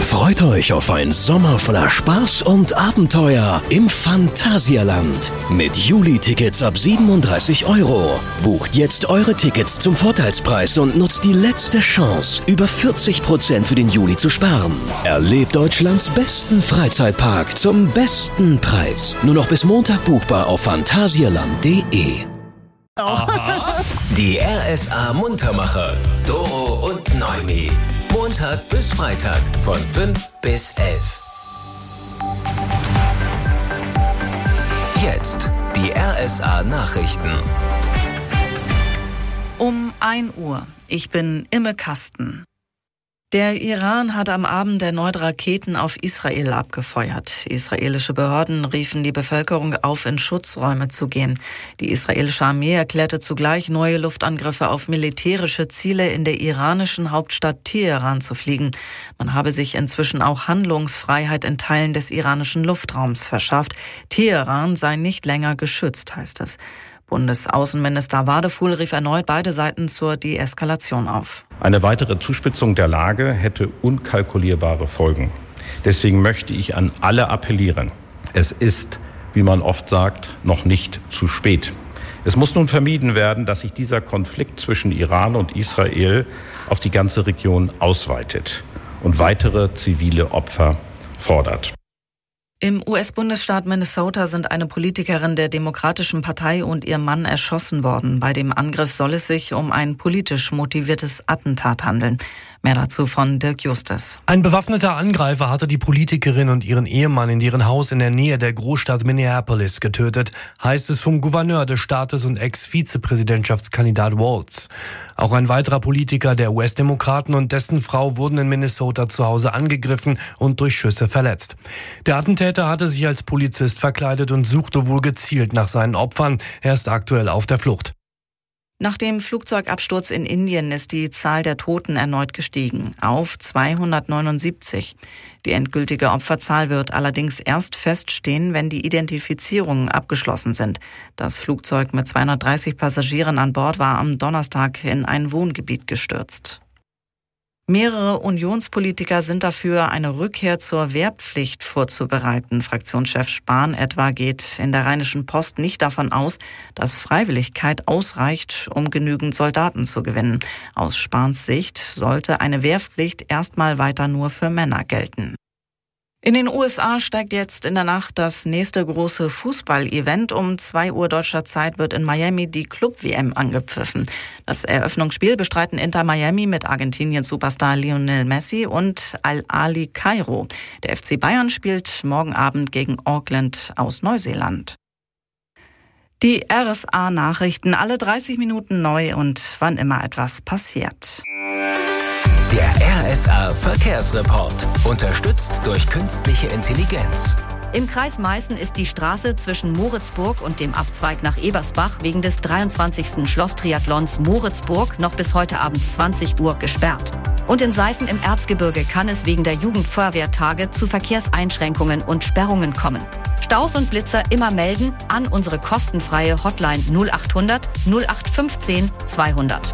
Freut euch auf ein Sommer voller Spaß und Abenteuer im Phantasialand. Mit Juli-Tickets ab 37 €. Bucht jetzt eure Tickets zum Vorteilspreis und nutzt die letzte Chance, über 40% für den Juli zu sparen. Erlebt Deutschlands besten Freizeitpark zum besten Preis. Nur noch bis Montag buchbar auf phantasialand.de. Die RSA Muntermacher, Doro und Noemi. Montag bis Freitag von 5 bis 11. Jetzt die RSA Nachrichten. Um 1 Uhr. Ich bin Imme Kasten. Der Iran hat am Abend erneut Raketen auf Israel abgefeuert. Israelische Behörden riefen die Bevölkerung auf, in Schutzräume zu gehen. Die israelische Armee erklärte zugleich, neue Luftangriffe auf militärische Ziele in der iranischen Hauptstadt Teheran zu fliegen. Man habe sich inzwischen auch Handlungsfreiheit in Teilen des iranischen Luftraums verschafft. Teheran sei nicht länger geschützt, heißt es. Bundesaußenminister Wadefuhl rief erneut beide Seiten zur Deeskalation auf. Eine weitere Zuspitzung der Lage hätte unkalkulierbare Folgen. Deswegen möchte ich an alle appellieren. Es ist, wie man oft sagt, noch nicht zu spät. Es muss nun vermieden werden, dass sich dieser Konflikt zwischen Iran und Israel auf die ganze Region ausweitet und weitere zivile Opfer fordert. Im US-Bundesstaat Minnesota sind eine Politikerin der Demokratischen Partei und ihr Mann erschossen worden. Bei dem Angriff soll es sich um ein politisch motiviertes Attentat handeln. Mehr dazu von Dirk Justus. Ein bewaffneter Angreifer hatte die Politikerin und ihren Ehemann in deren Haus in der Nähe der Großstadt Minneapolis getötet, heißt es vom Gouverneur des Staates und Ex-Vizepräsidentschaftskandidat Walz. Auch ein weiterer Politiker der US-Demokraten und dessen Frau wurden in Minnesota zu Hause angegriffen und durch Schüsse verletzt. Der Attentäter hatte sich als Polizist verkleidet und suchte wohl gezielt nach seinen Opfern. Er ist aktuell auf der Flucht. Nach dem Flugzeugabsturz in Indien ist die Zahl der Toten erneut gestiegen auf 279. Die endgültige Opferzahl wird allerdings erst feststehen, wenn die Identifizierungen abgeschlossen sind. Das Flugzeug mit 230 Passagieren an Bord war am Donnerstag in ein Wohngebiet gestürzt. Mehrere Unionspolitiker sind dafür, eine Rückkehr zur Wehrpflicht vorzubereiten. Fraktionschef Spahn etwa geht in der Rheinischen Post nicht davon aus, dass Freiwilligkeit ausreicht, um genügend Soldaten zu gewinnen. Aus Spahns Sicht sollte eine Wehrpflicht erstmal weiter nur für Männer gelten. In den USA steigt jetzt in der Nacht das nächste große Fußball-Event. Um 2 Uhr deutscher Zeit wird in Miami die Club-WM angepfiffen. Das Eröffnungsspiel bestreiten Inter Miami mit Argentiniens Superstar Lionel Messi und Al-Ahly Kairo. Der FC Bayern spielt morgen Abend gegen Auckland aus Neuseeland. Die RSA-Nachrichten, alle 30 Minuten neu und wann immer etwas passiert. Der RSA Verkehrsreport, unterstützt durch künstliche Intelligenz. Im Kreis Meißen ist die Straße zwischen Moritzburg und dem Abzweig nach Ebersbach wegen des 23. Schlosstriathlons Moritzburg noch bis heute Abend 20 Uhr gesperrt. Und in Seifen im Erzgebirge kann es wegen der Jugendfeuerwehrtage zu Verkehrseinschränkungen und Sperrungen kommen. Staus und Blitzer immer melden an unsere kostenfreie Hotline 0800 0815 200.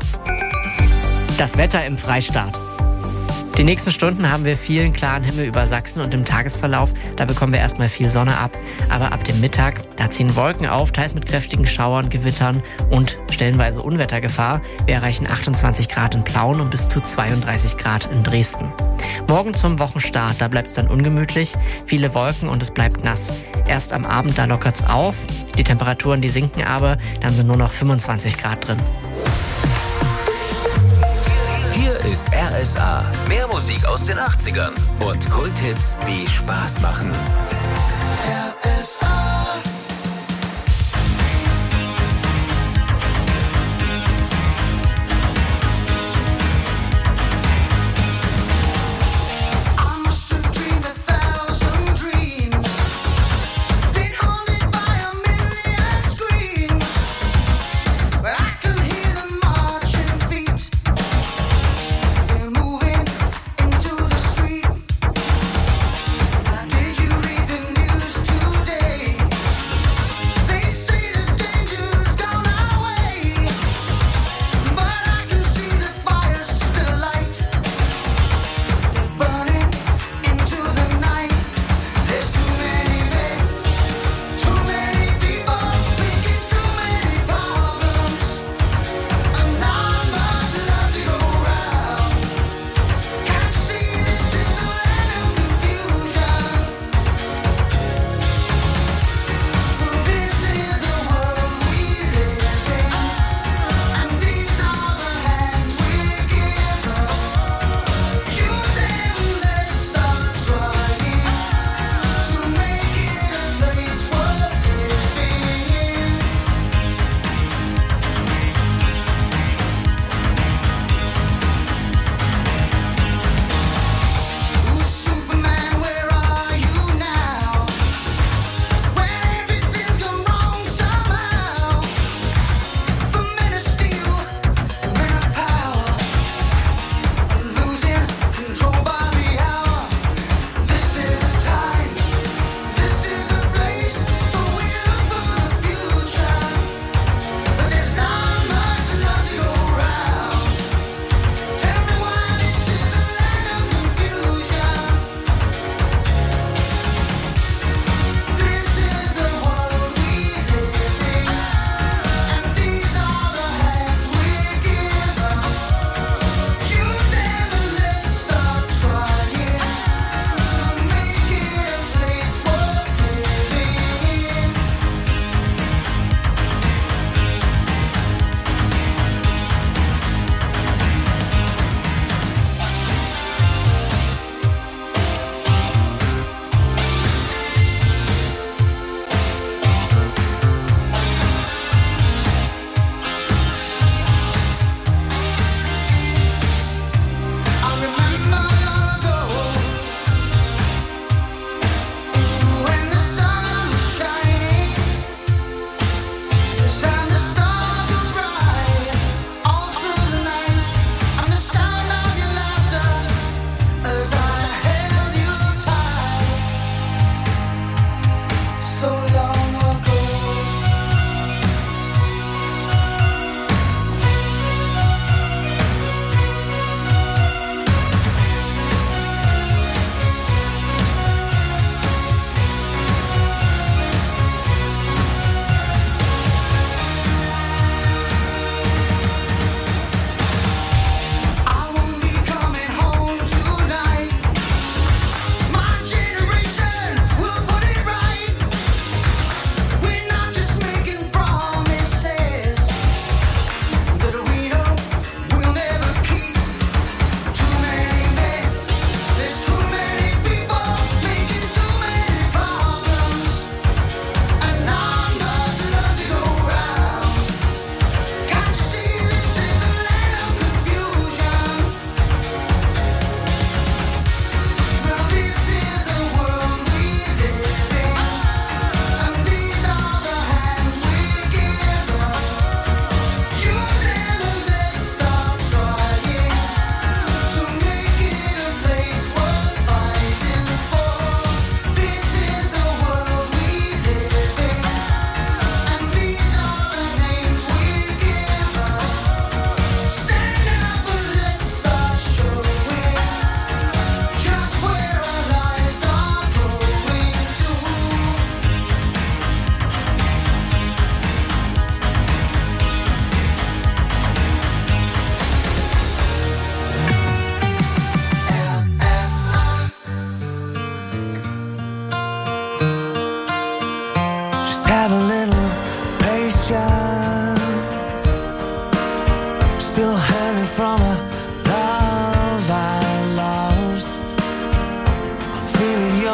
Das Wetter im Freistaat. Die nächsten Stunden haben wir vielen klaren Himmel über Sachsen und im Tagesverlauf, da bekommen wir erstmal viel Sonne ab. Aber ab dem Mittag, da ziehen Wolken auf, teils mit kräftigen Schauern, Gewittern und stellenweise Unwettergefahr. Wir erreichen 28 Grad in Plauen und bis zu 32 Grad in Dresden. Morgen zum Wochenstart, da bleibt es dann ungemütlich, viele Wolken und es bleibt nass. Erst am Abend, da lockert's auf, die Temperaturen, die sinken aber, dann sind nur noch 25 Grad drin. Hier ist RSA. Mehr Musik aus den 80ern und Kulthits, die Spaß machen. RSA. Did you read the news today?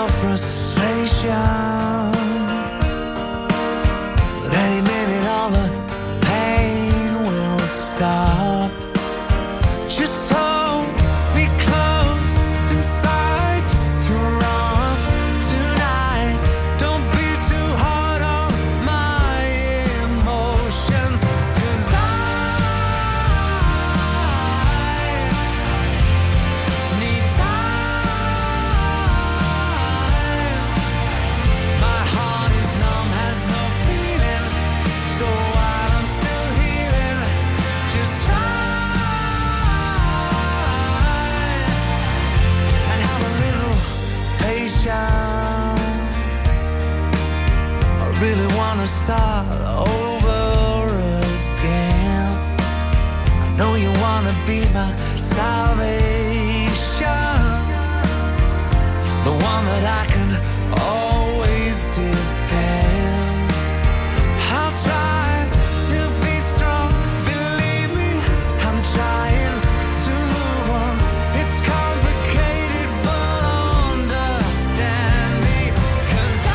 no frustration. But any minute all the pain will stop. Just hold me close inside your arms tonight. Don't be too hard on my emotions, 'cause I need time. My heart is numb, has no feeling. So while I'm still healing, just try and have a little patience. I really wanna start over again. I know you wanna be my salvation, the one that I can always depend. I'll try to be strong, believe me, I'm trying to move on. It's complicated, but understand me, 'cause I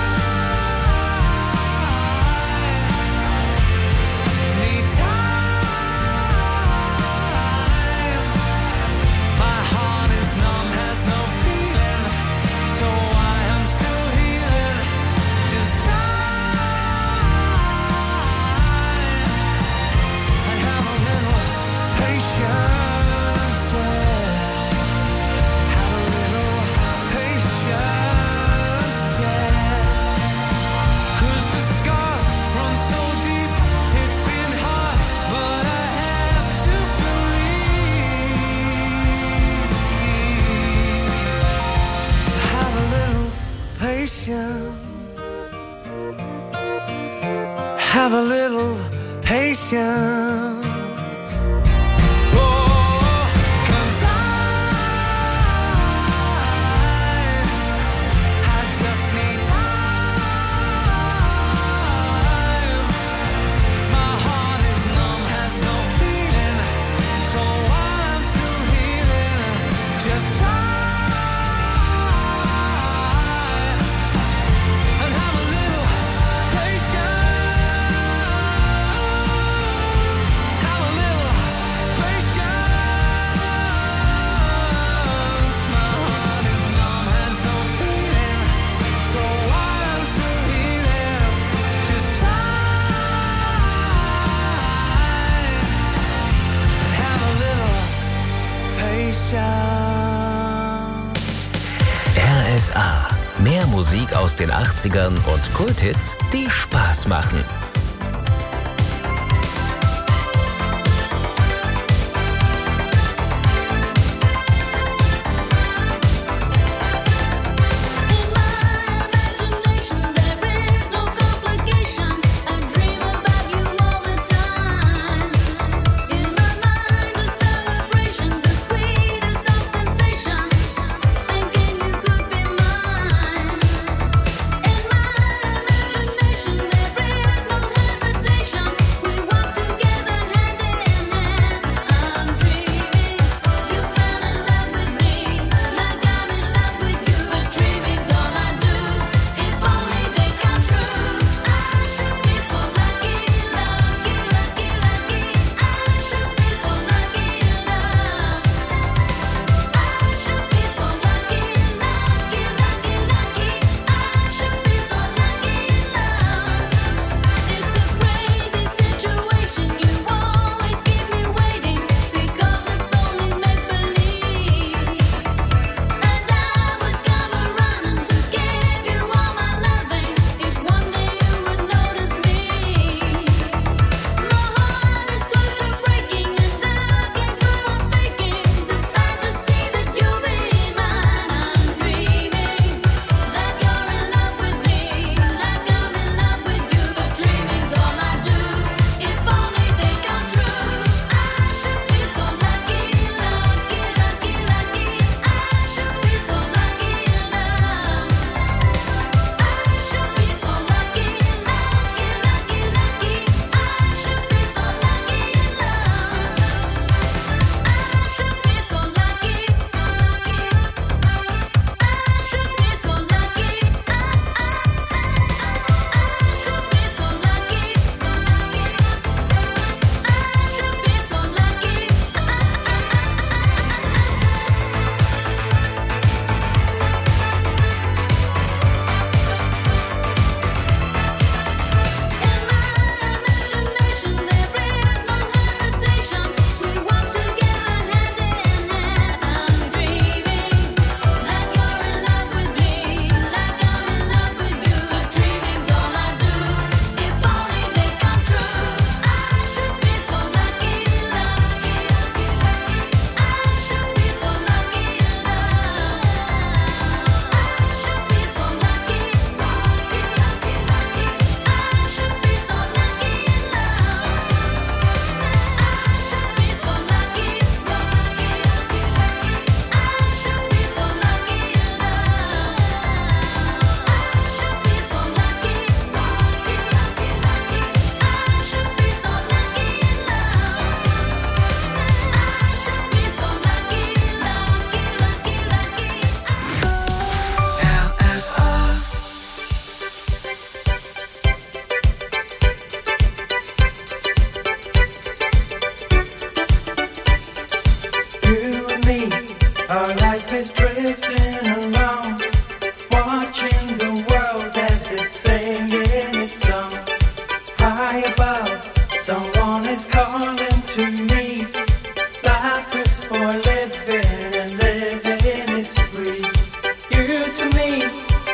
need time. My heart is numb, has no feeling. So why I'm still healing, just time. And have a little patience, yeah. Have a little patience, yeah. 'Cause the scars run so deep, it's been hard, but I have to believe. Have a little patience. Have a little patience. Oh, 'cause I just need time. My heart is numb, has no feeling. So while I'm still healing, just try and have a little patience. Have a little patience. My heart is numb, has no feeling. So while I'm still healing, just try and have a little patience. RSA. Mehr Musik aus den 80ern und Kulthits, die Spaß machen. There is no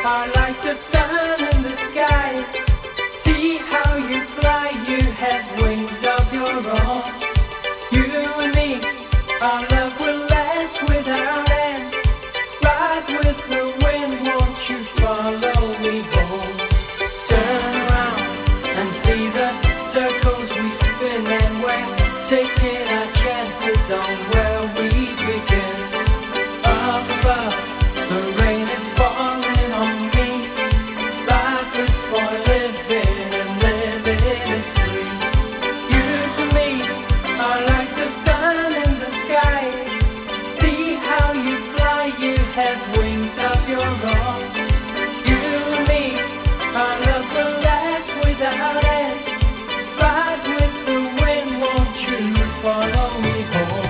are like the sun in the sky. See how you fly, you have wings of your own. You and me, our love will last without end. Ride with the wind, won't you follow me home? Turn around and see the circles we spin, and we're taking our chances on where we begin. Up above, the rain is falling on me. Life is for living, and living is free. You to me are like the sun in the sky. See how you fly, you have wings of your own. You and me, our love will last without end. Ride with the wind, won't you follow me home?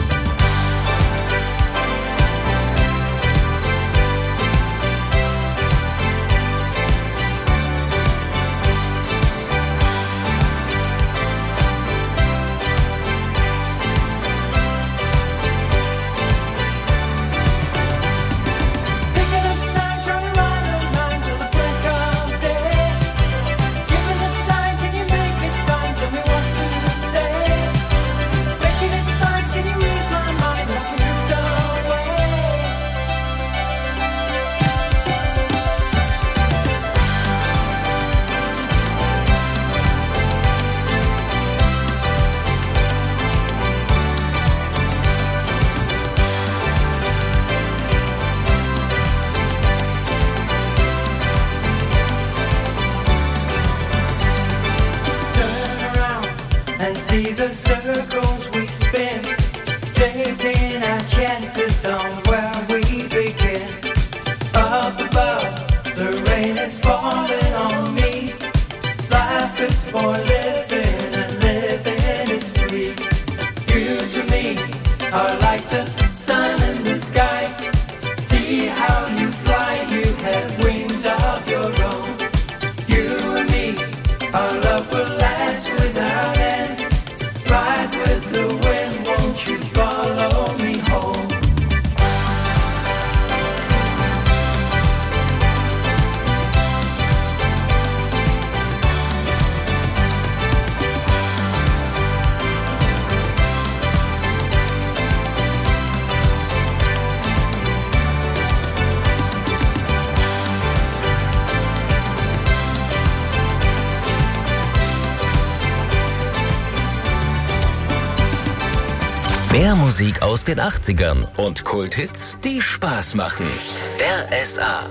Taking up time, trying to ride a line till the break of day. Giving a sign, can you make it fine? Tell me what to say. Making it fine, can you ease my mind? I can drift away. Turn around and see the circles we spin, taking our chances on where we begin. Up above, the rain is falling on me. Life is for living, and living is free. You to me are like the sun in the sky. See how you fly, you have wings of your own. You and me, our love will last without end. Ride with the wind, won't you follow me home? Mehr Musik aus den 80ern und Kulthits, die Spaß machen. RSA.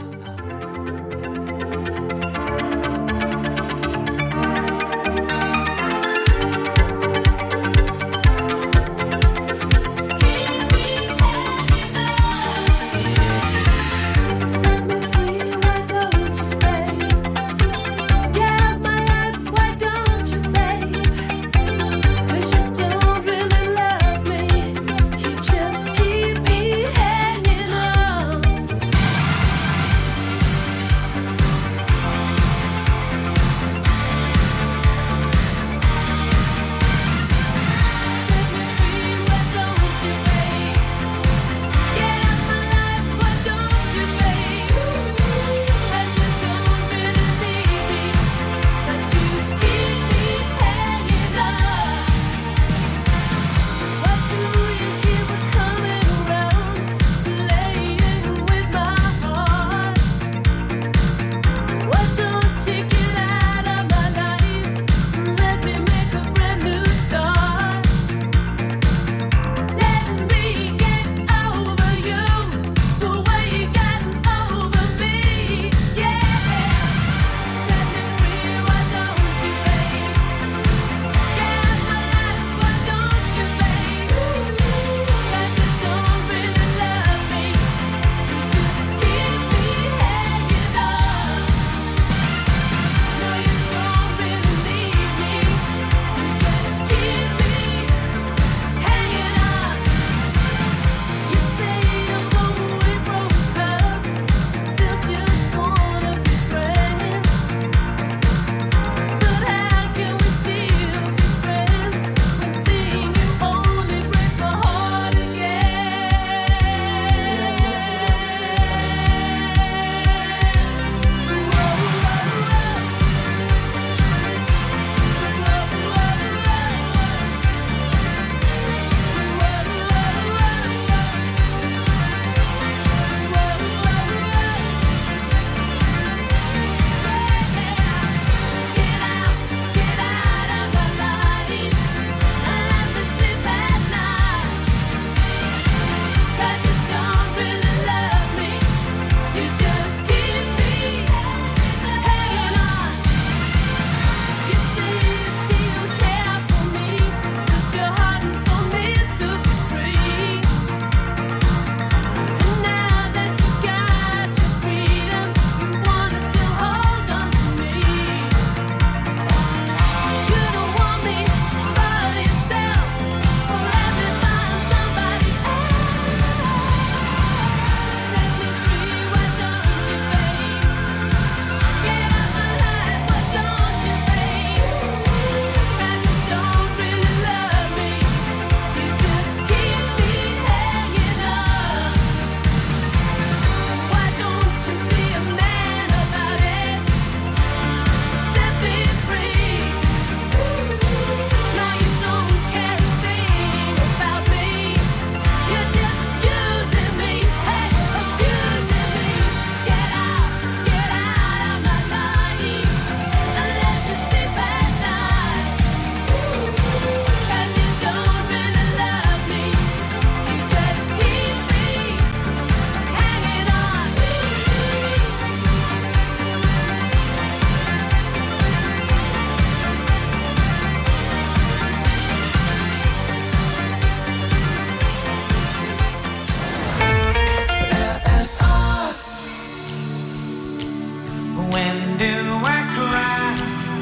do I cry?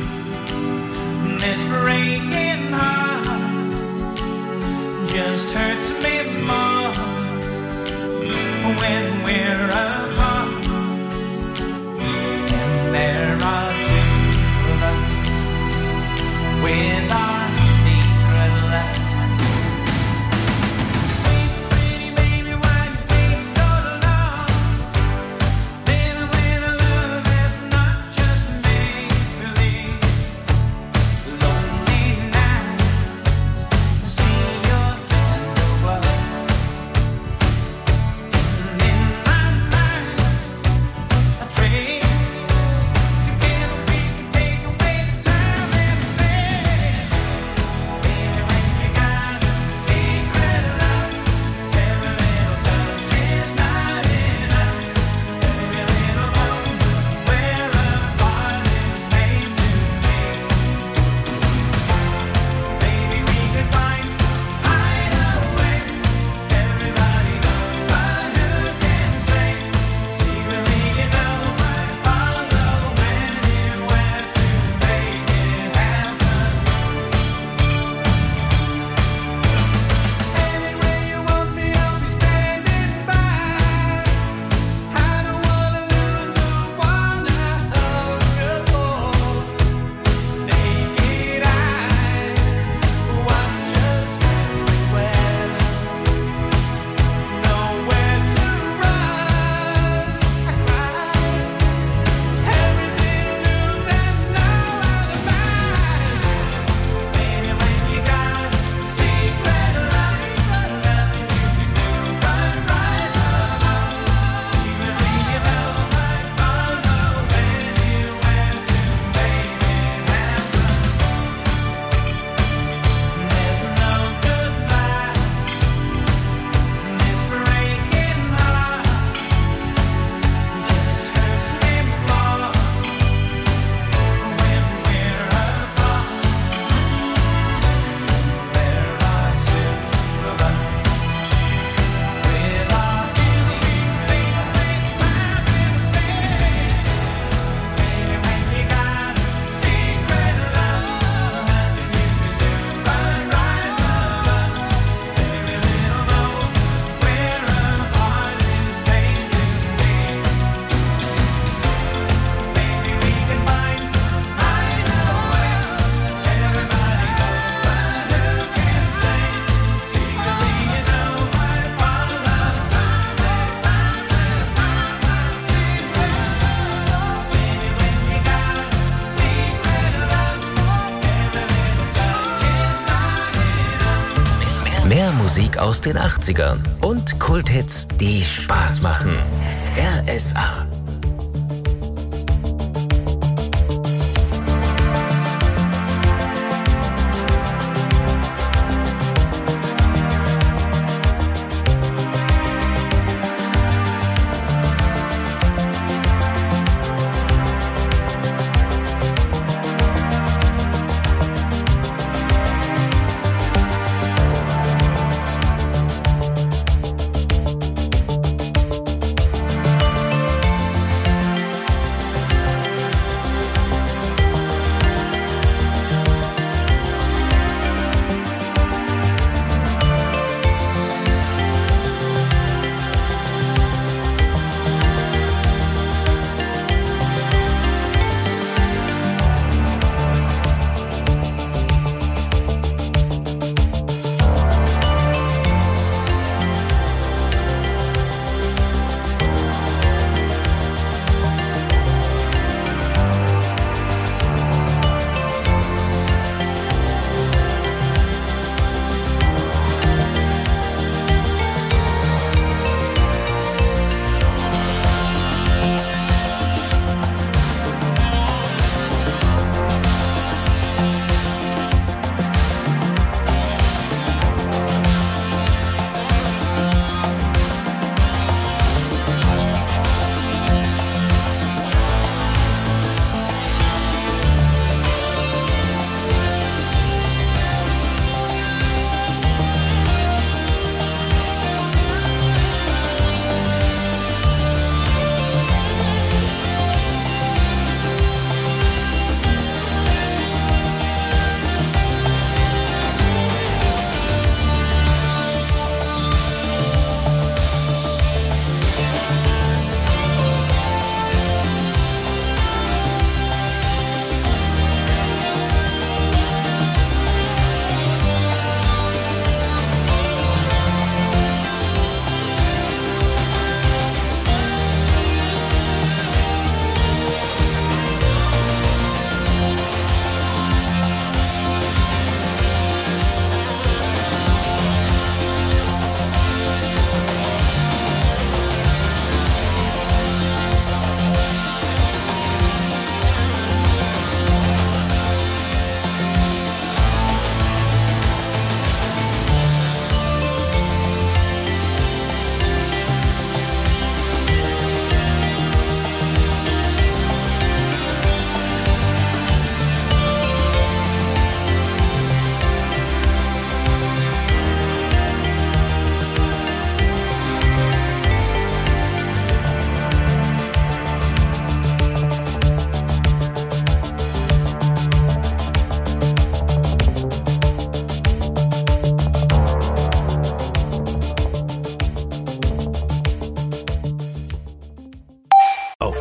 This breaking heart just hurts me more when we're apart. And there are two of us with our secret love. Pretty baby, why you take so long? Living with a love that's not just make-believe. Lonely nights, see your candle glow. And in my mind, I trace together we can take away the time and space. Baby, when you got a secret love, every little touch is not enough. Every little moment where a heart is made to be. Baby, we could find some hideaway. Everybody knows, but who can say? Secretly, you know, I follow anywhere to make it happen. Anywhere you want me, I'll be standing by. I don't wanna lose the one I hunger for. Naked eyes watch us everywhere. Nowhere to run. Everything to lose and no alibis. Baby, when you got a secret love, nothing you can do but rise above. Secretly, you know I follow anywhere to make it happen. There's no goodbye. This breaking heart just hurts me more when we're apart. There are two of us with our secret love. Baby, when you got a secret love, nothing you can do but rise above. Every little moment where a heart is made to be. Maybe we can find some hideaway. Everybody knows, but who can say? Secretly, you know I follow secret love. Baby, when you got a secret love, every little touch is not enough. Mehr Musik aus den 80ern und Kulthits, die Spaß machen. RSA.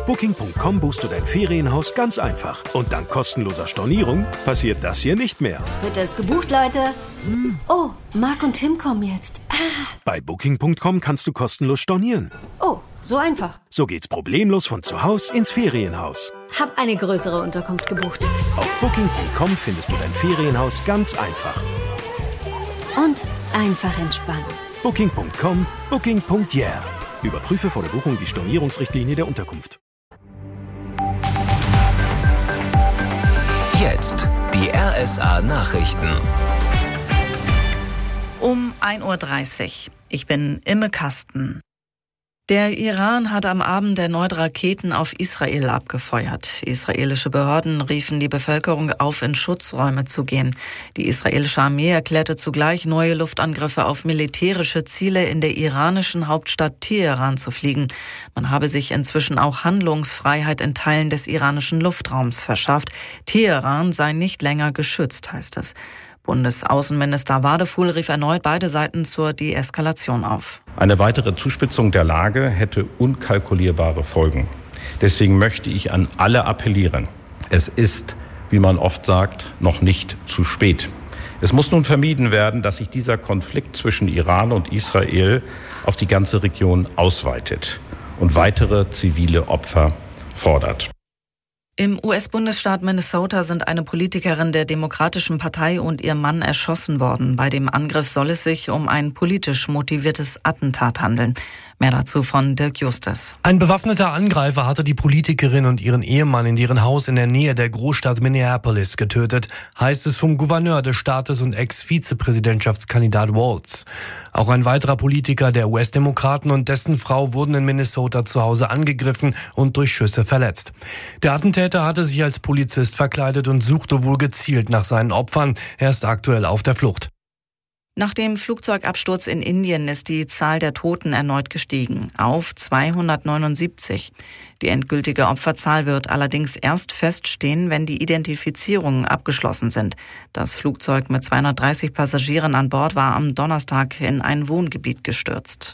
Booking.com buchst du dein Ferienhaus ganz einfach. Und dank kostenloser Stornierung passiert das hier nicht mehr. Wird es gebucht, Leute? Oh, Marc und Tim kommen jetzt. Bei Booking.com kannst du kostenlos stornieren. Oh, so einfach. So geht's problemlos von zu Hause ins Ferienhaus. Hab eine größere Unterkunft gebucht. Auf Booking.com findest du dein Ferienhaus ganz einfach. Und einfach entspannen. Booking.com, Booking.yeah. Überprüfe vor der Buchung die Stornierungsrichtlinie der Unterkunft. Jetzt die RSA-Nachrichten. Um 1:30 Uhr. Ich bin Imme Kasten. Der Iran hat am Abend erneut Raketen auf Israel abgefeuert. Israelische Behörden riefen die Bevölkerung auf, in Schutzräume zu gehen. Die israelische Armee erklärte zugleich, neue Luftangriffe auf militärische Ziele in der iranischen Hauptstadt Teheran zu fliegen. Man habe sich inzwischen auch Handlungsfreiheit in Teilen des iranischen Luftraums verschafft. Teheran sei nicht länger geschützt, heißt es. Bundesaußenminister Wadefuhl rief erneut beide Seiten zur Deeskalation auf. Eine weitere Zuspitzung der Lage hätte unkalkulierbare Folgen. Deswegen möchte ich an alle appellieren. Es ist, wie man oft sagt, noch nicht zu spät. Es muss nun vermieden werden, dass sich dieser Konflikt zwischen Iran und Israel auf die ganze Region ausweitet und weitere zivile Opfer fordert. Im US-Bundesstaat Minnesota sind eine Politikerin der Demokratischen Partei und ihr Mann erschossen worden. Bei dem Angriff soll es sich um ein politisch motiviertes Attentat handeln. Mehr dazu von Dirk Justus. Ein bewaffneter Angreifer hatte die Politikerin und ihren Ehemann in deren Haus in der Nähe der Großstadt Minneapolis getötet, heißt es vom Gouverneur des Staates und Ex-Vizepräsidentschaftskandidat Walz. Auch ein weiterer Politiker der US-Demokraten und dessen Frau wurden in Minnesota zu Hause angegriffen und durch Schüsse verletzt. Der Attentäter hatte sich als Polizist verkleidet und suchte wohl gezielt nach seinen Opfern. Er ist aktuell auf der Flucht. Nach dem Flugzeugabsturz in Indien ist die Zahl der Toten erneut gestiegen auf 279. Die endgültige Opferzahl wird allerdings erst feststehen, wenn die Identifizierungen abgeschlossen sind. Das Flugzeug mit 230 Passagieren an Bord war am Donnerstag in ein Wohngebiet gestürzt.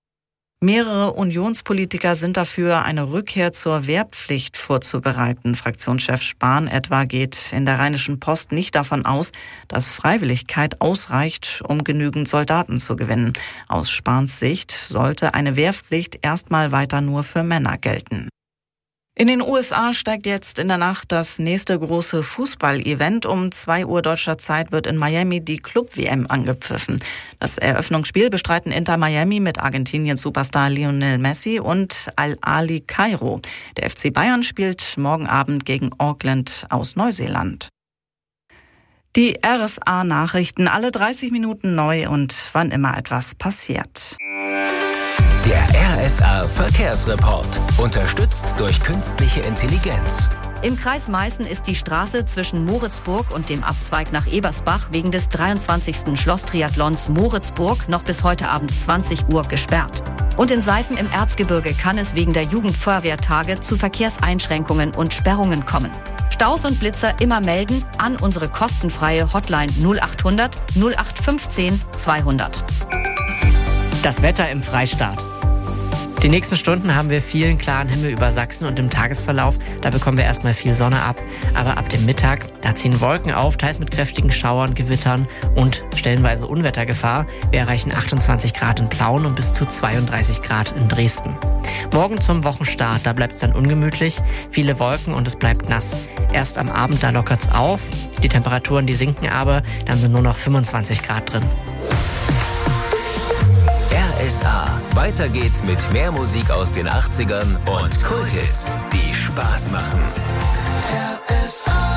Mehrere Unionspolitiker sind dafür, eine Rückkehr zur Wehrpflicht vorzubereiten. Fraktionschef Spahn etwa geht in der Rheinischen Post nicht davon aus, dass Freiwilligkeit ausreicht, um genügend Soldaten zu gewinnen. Aus Spahns Sicht sollte eine Wehrpflicht erstmal weiter nur für Männer gelten. In den USA steigt jetzt in der Nacht das nächste große Fußball-Event. Um 2 Uhr deutscher Zeit wird in Miami die Club-WM angepfiffen. Das Eröffnungsspiel bestreiten Inter Miami mit Argentiniens-Superstar Lionel Messi und Al-Ahly Kairo. Der FC Bayern spielt morgen Abend gegen Auckland aus Neuseeland. Die RSA-Nachrichten alle 30 Minuten neu und wann immer etwas passiert. Der RSA-Verkehrsreport, unterstützt durch künstliche Intelligenz. Im Kreis Meißen ist die Straße zwischen Moritzburg und dem Abzweig nach Ebersbach wegen des 23. Schlosstriathlons Moritzburg noch bis heute Abend 20 Uhr gesperrt. Und in Seifen im Erzgebirge kann es wegen der Jugendfeuerwehrtage zu Verkehrseinschränkungen und Sperrungen kommen. Staus und Blitzer immer melden an unsere kostenfreie Hotline 0800 0815 200. Das Wetter im Freistaat. Die nächsten Stunden haben wir vielen klaren Himmel über Sachsen und im Tagesverlauf, da bekommen wir erstmal viel Sonne ab. Aber ab dem Mittag, da ziehen Wolken auf, teils mit kräftigen Schauern, Gewittern und stellenweise Unwettergefahr. Wir erreichen 28 Grad in Plauen und bis zu 32 Grad in Dresden. Morgen zum Wochenstart, da bleibt es dann ungemütlich, viele Wolken und es bleibt nass. Erst am Abend, da lockert es auf, die Temperaturen, die sinken aber, dann sind nur noch 25 Grad drin. RSA. Weiter geht's mit mehr Musik aus den 80ern und Kulthits, die Spaß machen. RSA.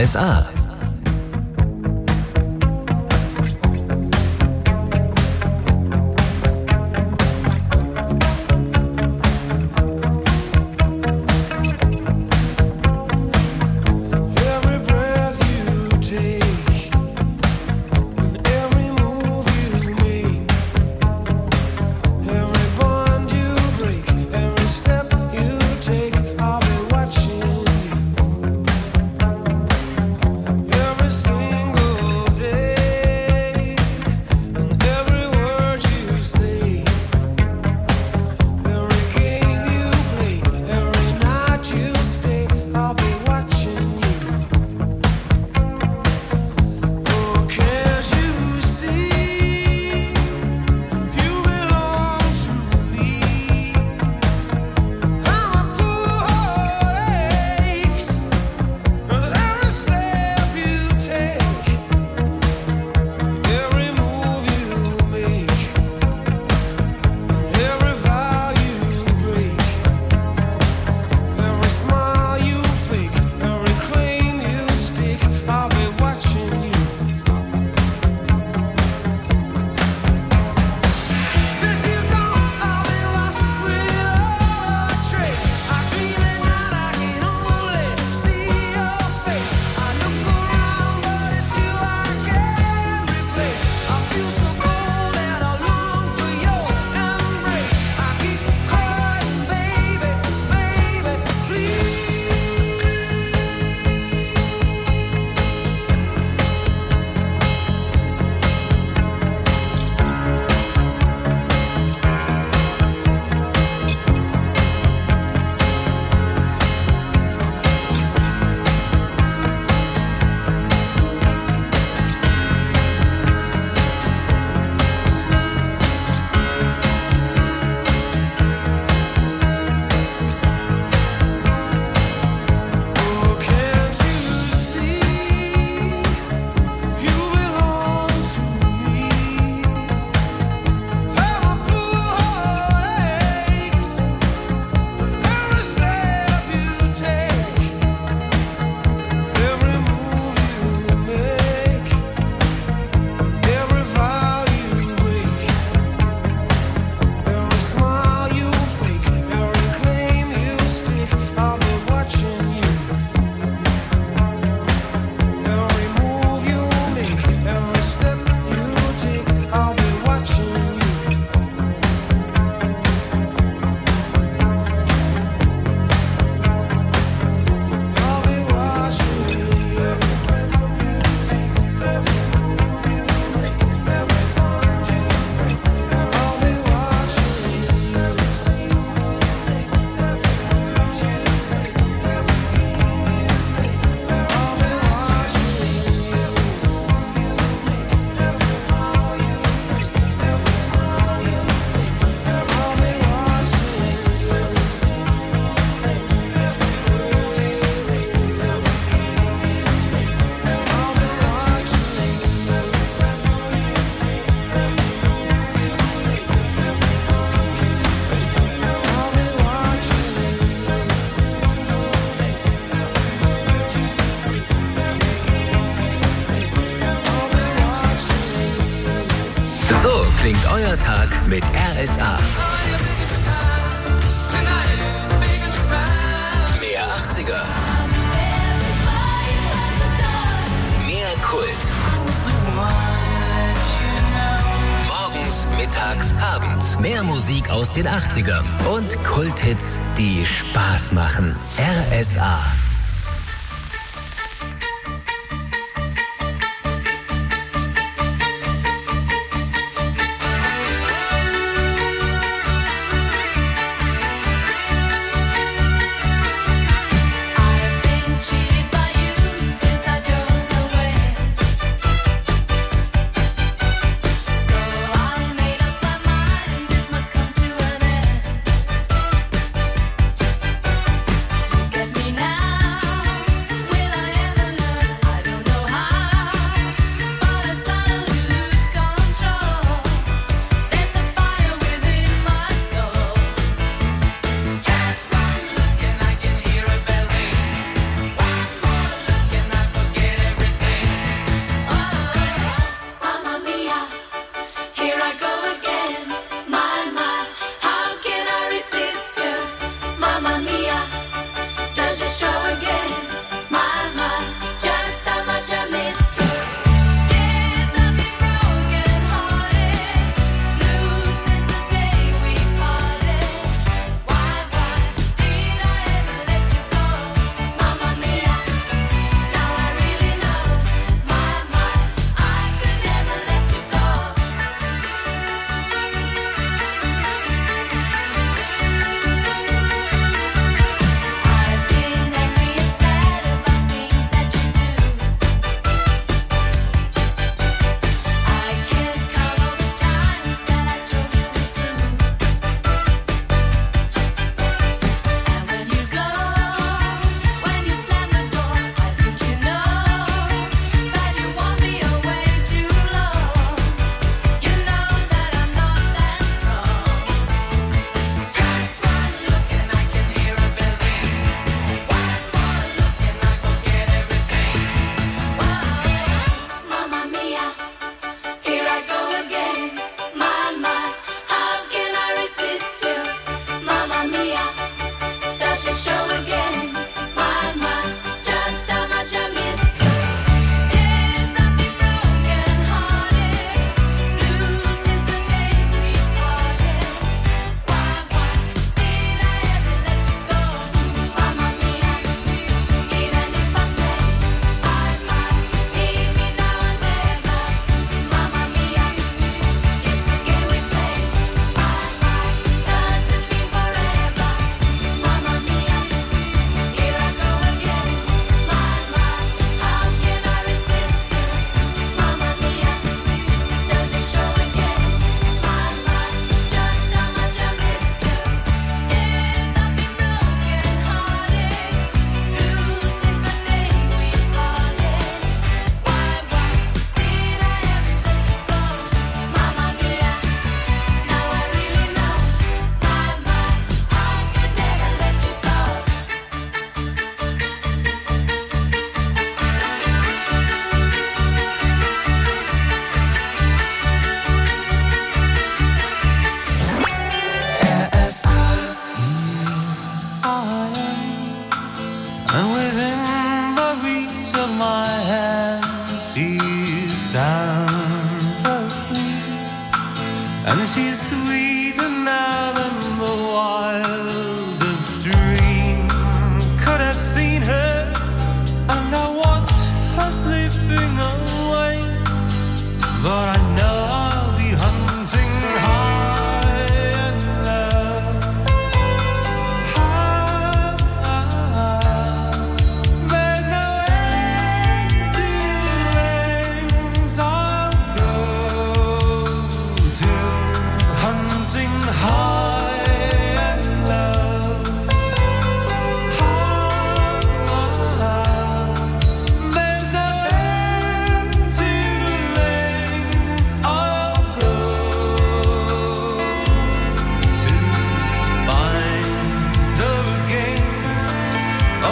RSA. Klingt euer Tag mit RSA. Mehr 80er. Mehr Kult. Morgens, mittags, abends. Mehr Musik aus den 80ern. Und Kulthits, die Spaß machen. RSA. Get me now.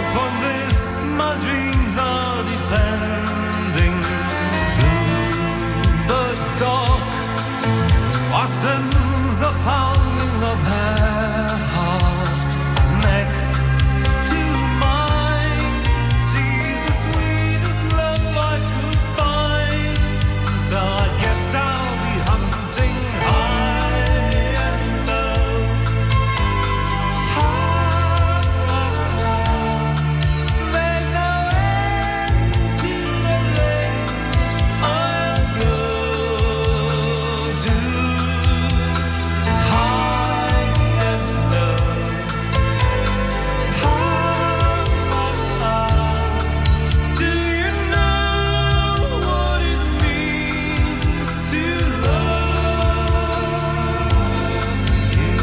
Upon this my dreams are depending. Through the dark wasn't the pounding of her heart. Next to mine, she's the sweetest love I could find. So I guess I'll be hunting high and low. There's no end to the lengths I'll go to. High and low. Do you know what it means to love you?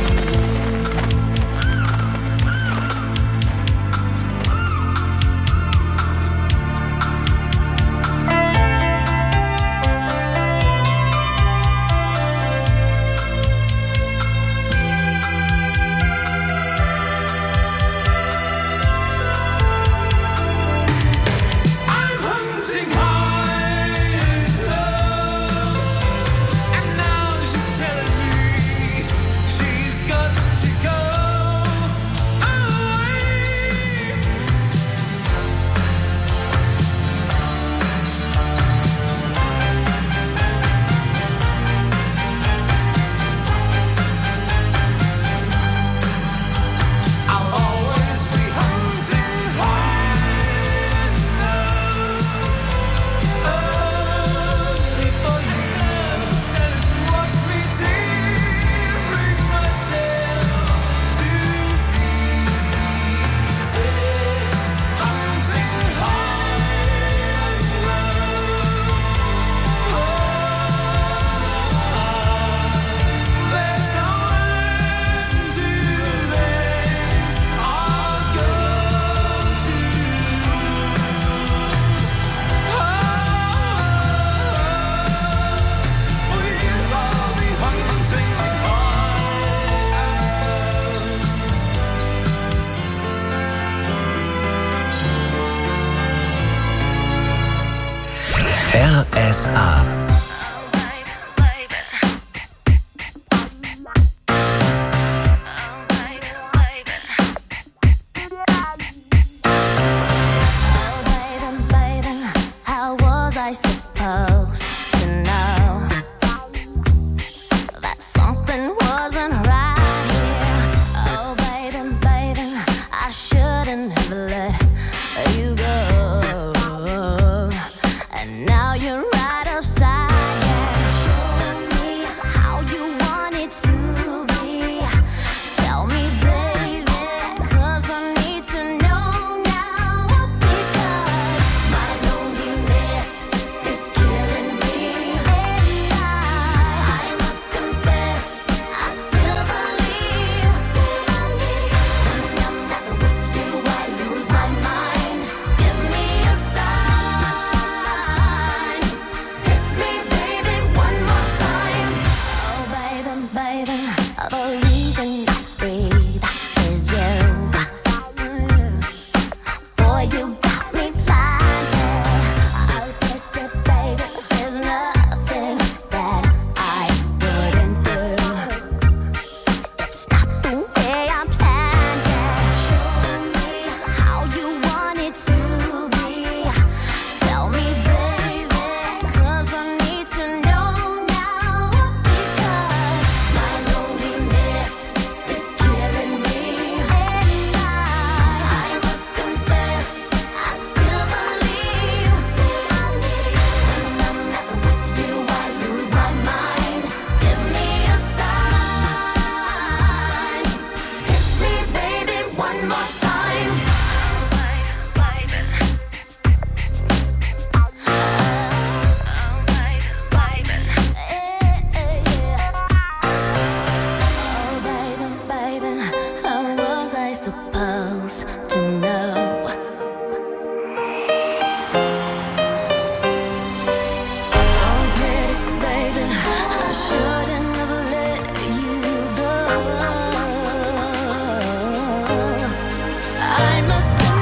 I'm hunting high and low, and now she's telling me she's got to go away. I'll always be hunting high and low, only for you. Watch me tearing myself to pieces, hunting high and low. There's no end to the lengths I'll go to. For you I'll be hunting high and low. RSA. How was I supposed to know that something wasn't right here? Oh, baby, baby, I shouldn't have let you go. And now you're right outside. Show me how you want it to be. Tell me, baby, 'cause I need to know now. Because my loneliness is killing me. And I must confess, I still believe. When I'm not with you, I lose my mind. Give me a sign. Hit me, baby, one more time. Oh, baby, baby, the reason I breathe is you. Boy, you got me blinded. Oh, baby, there's nothing that I wouldn't do. It's not the way I planned it. Show me how you want it to be. Tell me, baby, 'cause I need to know now. Because my loneliness is killing me. And I must confess, I still believe. When I'm not with you, I lose my mind. Give me a sign. Hit me, baby, one more time. Oh, baby, baby, how was I supposed to know? Oh, pretty baby, I shouldn't have let you go. I must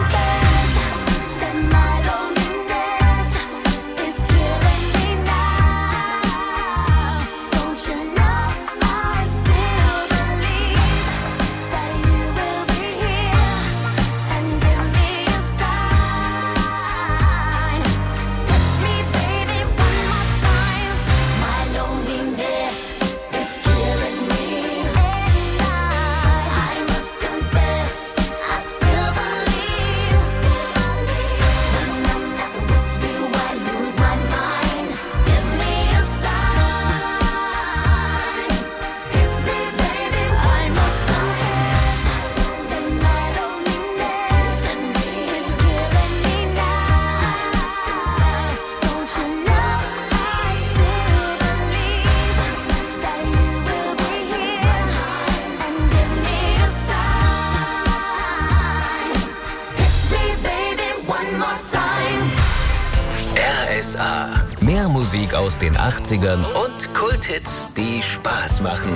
RSA. Mehr Musik aus den 80ern und Kulthits, die Spaß machen.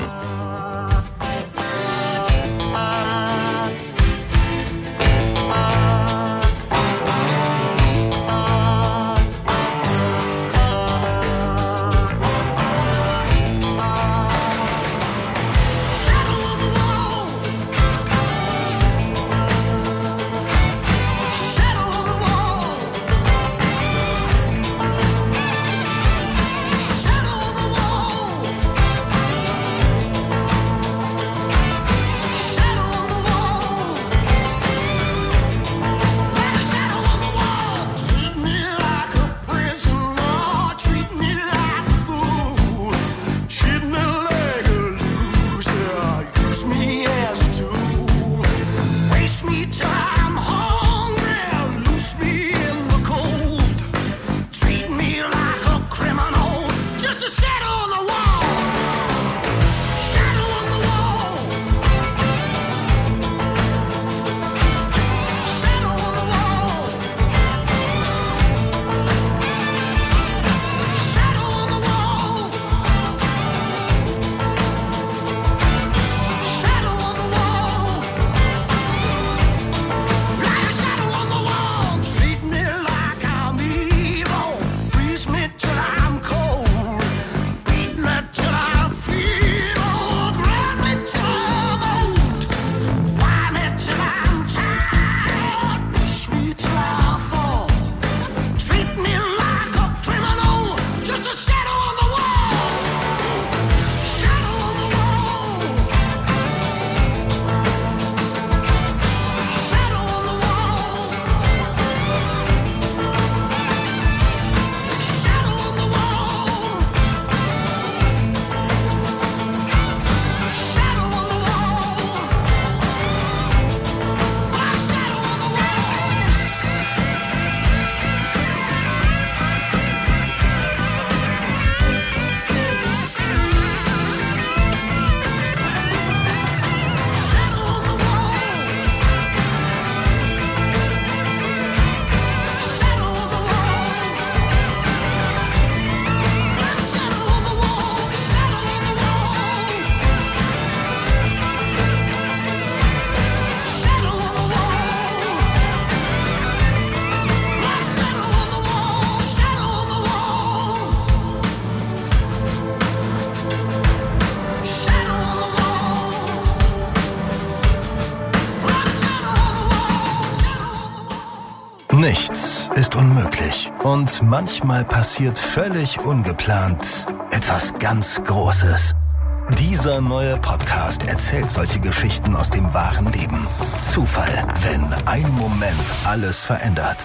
Nichts ist unmöglich und manchmal passiert völlig ungeplant etwas ganz Großes. Dieser neue Podcast erzählt solche Geschichten aus dem wahren Leben. Zufall, wenn ein Moment alles verändert.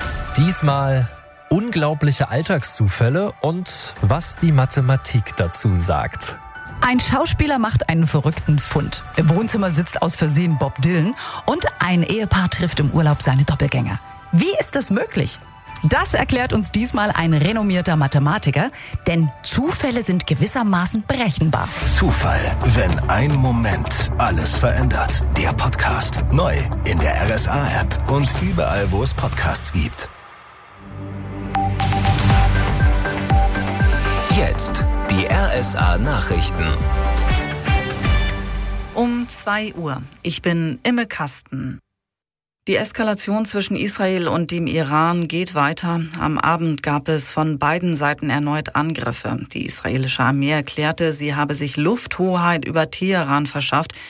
Diesmal unglaubliche Alltagszufälle und was die Mathematik dazu sagt. Ein Schauspieler macht einen verrückten Fund. Im Wohnzimmer sitzt aus Versehen Bob Dylan und ein Ehepaar trifft im Urlaub seine Doppelgänger. Wie ist das möglich? Das erklärt uns diesmal ein renommierter Mathematiker, denn Zufälle sind gewissermaßen berechenbar. Zufall, wenn ein Moment alles verändert. Der Podcast neu in der RSA-App und überall, wo es Podcasts gibt. Jetzt die RSA-Nachrichten. Um 2 Uhr. Ich bin Imme Kasten. Die Eskalation zwischen Israel und dem Iran geht weiter. Am Abend gab es von beiden Seiten erneut Angriffe. Die israelische Armee erklärte, sie habe sich Lufthoheit über Teheran verschafft.